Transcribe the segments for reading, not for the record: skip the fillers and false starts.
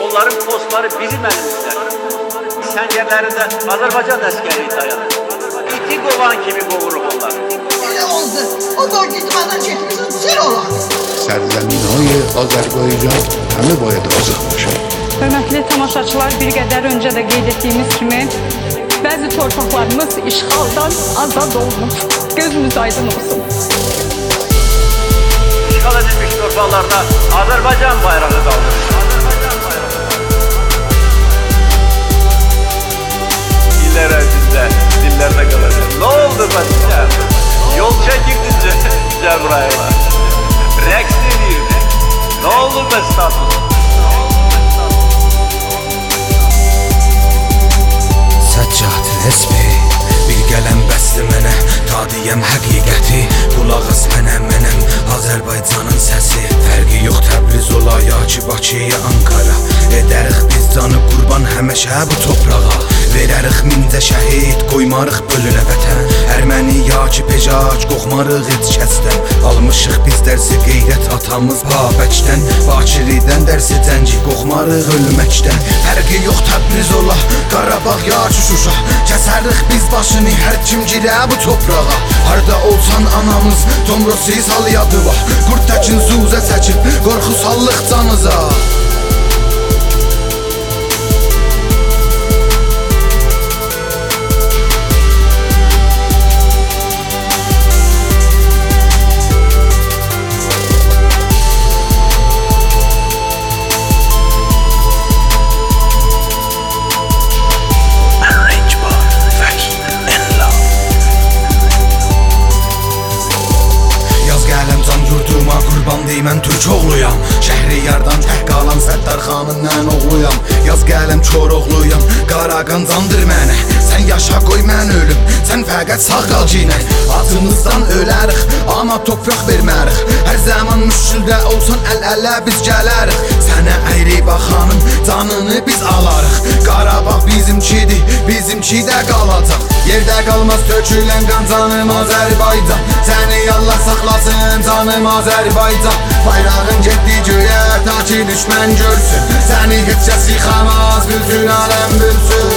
onların postları bizim elimizde. İskenderlerinde Azerbaycan askerliği dayanır. İti kovan kimi kovuruq onlar. Elə oldu. O da gitmədən getmişsin, sır olar. Sərzəminə Azərbaycan həmi boyada uzaqmış. Hörmətli tamaşaçılar, bir qədər öncə də qeyd etdiyimiz kimi bəzi torpaqlarımız işğaldan azad olunur. Gözünüz aydın olsun. İşğal edilmiş torpaqlarda Azərbaycan bayrağı qaldırır. İller ərzində dillərdə qalacaq. Ne oldu başına? Yol çəkirdince Cəbrayıl'a. Rəqs edirdi. Ne oldu be status? Səccad resmi bir qələm bəsdi mənə, ta deyəm həqiqəti. Qulaq as mənəm, Azərbaycanın səsi. Fərqi yox Təbriz ola ya ki Bakı ya Ankara. Edərik biz canı qurban həmişə bu toprağa. Verərik mincə şəhid, qoymarıq bölünə vətən. Erməni ya ki pejac, qoxmarıq heç kəsdən. Almışıq biz dərsi qeyrət atamız Babəkdən. Bakiridən dərsi cəngi, qoxmarıq ölməkdən. Fərqi yox Təbriz ola, Qarabağ ya ki Şuşa. Kəsərik biz başını hər kim girə bu toprağa. Harda olsan anamız, tomrosi salyadı var. Qurd təkin zuzə çəkib, qorxu sallıq canıza. Mən Türk oğluyam, Şəhriyardan tək qalan Səttarxanın nən oğluyam. Yaz qələm Koroğluyam, Qaraqancandır mənə. Sən yaşa qoy mən ölüm, sən fəqət sağ qal cinək. Acımızdan ölərik, amma topraq vermərik. Hər zaman müşküldə olsan əl-ələ biz gələrik. Sənə əyri baxanın canını biz alarıq. Qarabağ bizimkidir, bizimki də qalacaq. Yerdə qalmaz tökülən qan canım Azərbaycan. Səni Allah saxlasın canım Azərbaycan. Bayrağın getdi göyə, ta ki düşmən görsün. Səni heç kəs yıxamaz, bütün aləm bilsin.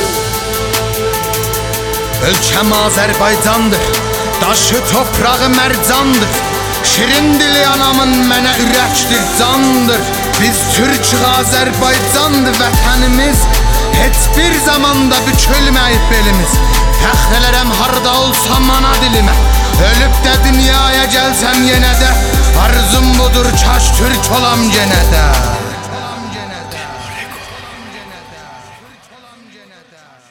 Ölkəm Azərbaycandır, daşı toprağı mərcandır. Şirin dili anamın mənə ürəkdir, candır. Biz Türk Azərbaycandır vətənimiz. Heç bir zamanda bükülməyib belimiz. Fəxr elərəm harda olsam ana dilimə. Ölüb də dünyaya gəlsəm yenə də arzum budur, kaş Türk olam yenə də.